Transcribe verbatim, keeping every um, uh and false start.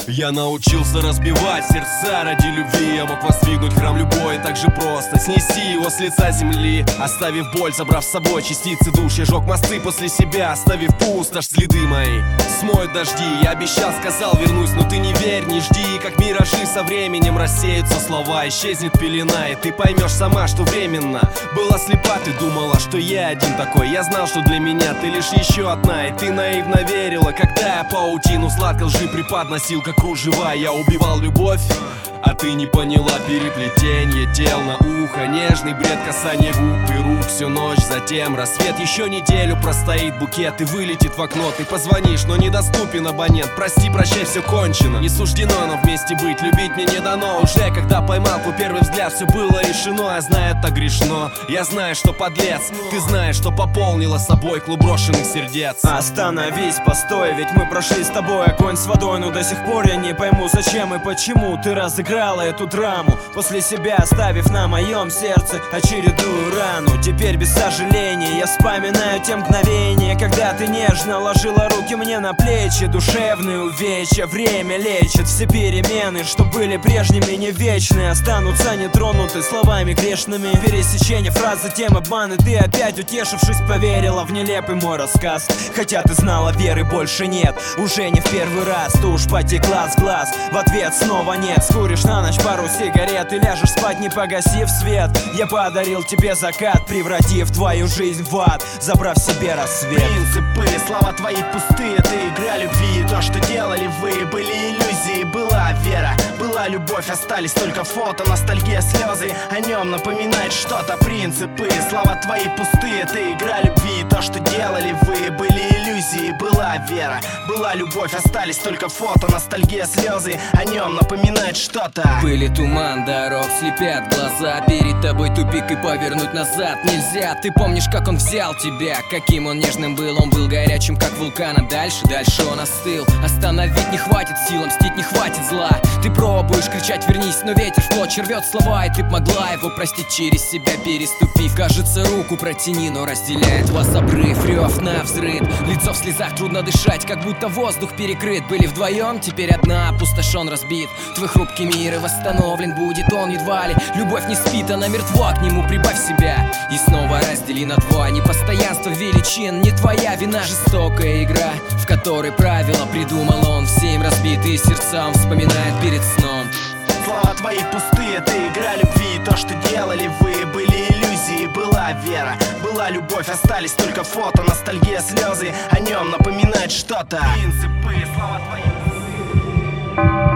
Я научился разбивать сердца ради любви. Я мог воздвигнуть храм любой так же просто. Снеси его с лица земли, оставив боль, забрав с собой частицы душ. Я жег мосты после себя, оставив пустошь, следы мои смоют дожди. Я обещал, сказал, вернусь, но ты не верь, не жди. Как миражи со временем рассеются слова, исчезнет пелена, и ты поймешь сама, что временно была слепа. Ты думала, что я один такой. Я знал, что для меня ты лишь еще одна. И ты наивно верила, когда я паутину сладко лжи преподносил, как кружева. Я убивал любовь, а ты не поняла переплетение тел на ухо. Нежный бред, касание губ и рук всю ночь. Затем рассвет, еще неделю простоит букет и вылетит в окно. Ты позвонишь, но недоступен абонент. Прости, прощай, все кончено. Не суждено нам вместе быть, любить мне не дано. Уже когда поймал твой первый взгляд, все было решено. Я знаю, это грешно, я знаю, что подлец. Ты знаешь, что пополнила собой клуб брошенных сердец. Остановись, постой, ведь мы прошли с тобой огонь с водой. Но до сих пор я не пойму, зачем и почему ты разыграла эту драму, после себя оставив на моем сердце очередную рану. Теперь без сожаления я вспоминаю те мгновения, когда ты нежно ложила руки мне на плечи. Душевные увечья время лечит. Все перемены, что были прежними, не вечные, останутся нетронуты словами грешными. Пересечение фразы, тем обманы. Ты опять, утешившись, поверила в нелепый мой рассказ. Хотя ты знала, веры больше нет, уже не в первый раз. Тушь потекла с глаз, в ответ снова нет. Скуришь на ночь пару сигарет и ляжешь спать, не погасив свет. Я подарил тебе закат, превратив твою жизнь в ад, забрав себе рассвет. Принципы, слова твои пустые, это игра любви. То, что делали вы, были иллюзии. Была вера, была любовь, остались только фото, ностальгия, слезы. О нем напоминает что-то. Принципы, слова твои пустые, это игра любви. То, что делали вы, были иллюзии. Была вера, была любовь, остались только фото, ностальгия, слезы. О нем напоминает что-то. Пыль и туман дорог слепят глаза. Перед тобой тупик и повернуть назад нельзя. Ты помнишь, как он взял тебя, каким он нежным был. Он был горячим, как вулкан, а дальше, дальше он остыл. Остановить не хватит сил, мстить не хватит зла. Ты пробуешь кричать «вернись», но ветер в клочья рвет слова. И ты б могла его простить, через себя переступив. Кажется, руку протяни, но разделяет вас обрыв. Рев на взрыв, лицо в слезах, трудно дышать, как будто воздух перекрыт. Были вдвоем, теперь одна, опустошен, разбит. Твой хрупкий мир и восстановлен будет он едва ли. Любовь не спит, она мертва, к нему прибавь себя. И снова раздели на два. Непостоянство величин, не твоя вина. Жестокая игра, в которой правила придумал он. Все им разбитые сердца он вспоминает перед сном. Слова твои пустые, это игра любви. То, что делали вы, были иллюзии. Была вера, была любовь, остались только фото, ностальгия, слезы. О нем напоминает что-то. Принципы, слова твои пустые.